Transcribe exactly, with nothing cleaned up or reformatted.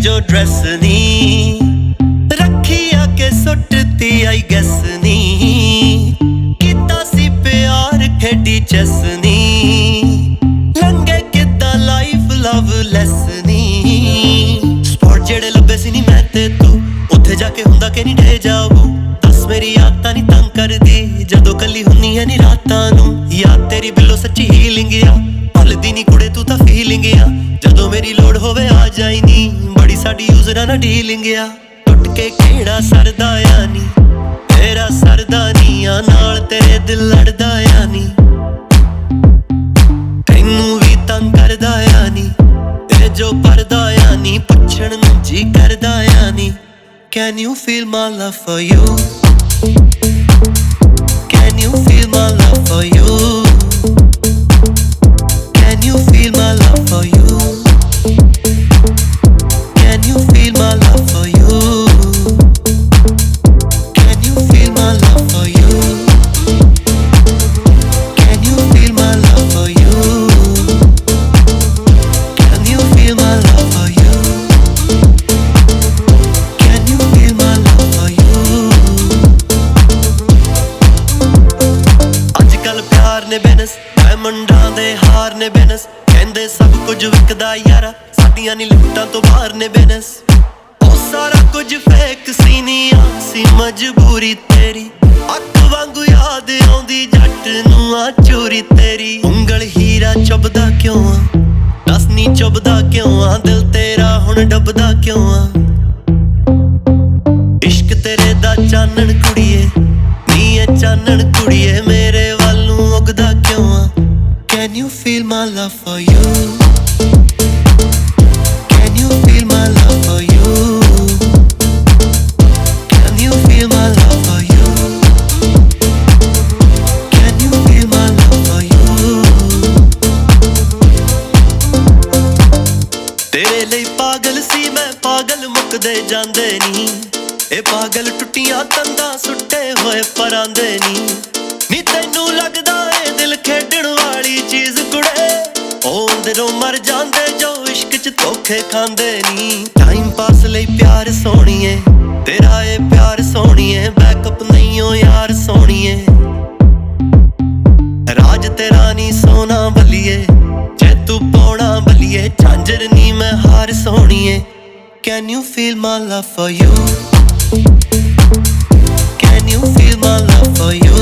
जो ड्रेस नी रखी आके सुटती आई गैस नी किता सी प्यार खेडी चैस नी लंगे किता लाइफ लव लेस नी स्पॉट जेड़े लब्बे सी नी मैं ते तू उत्थे जाके हुंदा कि नहीं डे जाओ दस मेरी आदतां नी तंग कर दी जदों कली हुन्नी है नी रातां नूं याद तेरी बिल्लो सच्ची हीलिंग आ भुलदी नी कुड़े तू तां फीलिंग आ जदों मेरी लोड़ होवे आ जाई नी बड़ी साडी यूजरा ना डीलिंग आ टुट के खेड़ा सरदा आ नी तेरा सरदा नी आ नाल तेरे दिल लड़दा आ नी तैनू भी तंग करदा आ नी ते जो परदा आ नी पुछण नूं जी करदा आ नी Can you feel my love for you? Can you feel my love for you? Can you feel my love for you? Can you feel my love for you? Can you feel my love for you? Can you feel my love for you? Can you feel my love for you? ने बेनस डायमंडां दे हार ने बेनस कहंदे सब कुछ विकदा यारा साडियां नी लिफ्टां तो बाहर ने बेनस ओ सारा कुछ फेक सी नी आसी मजबूरी तेरी अख वांगू याद आउंदी जट नूं आ चोरी तेरी उंगल हीरा चुभदा क्यों आ दस नी चुभदा क्यों आ दिल तेरा हुण डुबदा क्यों आ इश्क तेरे दा चानण कुड़िए नी ए चानण कुड़िए मेरे Can you feel my love for you? Can you feel my love for you? Can you feel my love for you? Can you feel my love for you? तेरे लिए पागल सी मैं पागल मुकदे जांदे नी ए पागल टुटियां तंदा सुट्टे होए परांदे नी नी तैनू लगदा ए दिल खेडण वाली चीज कुड़े ओ अंदरों मर जांदे जो इश्क च धोखे खांदे नी टाइम पास लई प्यार सोहणीए तेरा ए प्यार सोहणीए बैकअप नहीं हो यार सोहणीए राज तेरा नी सोना बलिए जे तू पौना बलिए झांझर नी मैं हार सोहणीए Can you feel my love for you? Can you feel my love for you?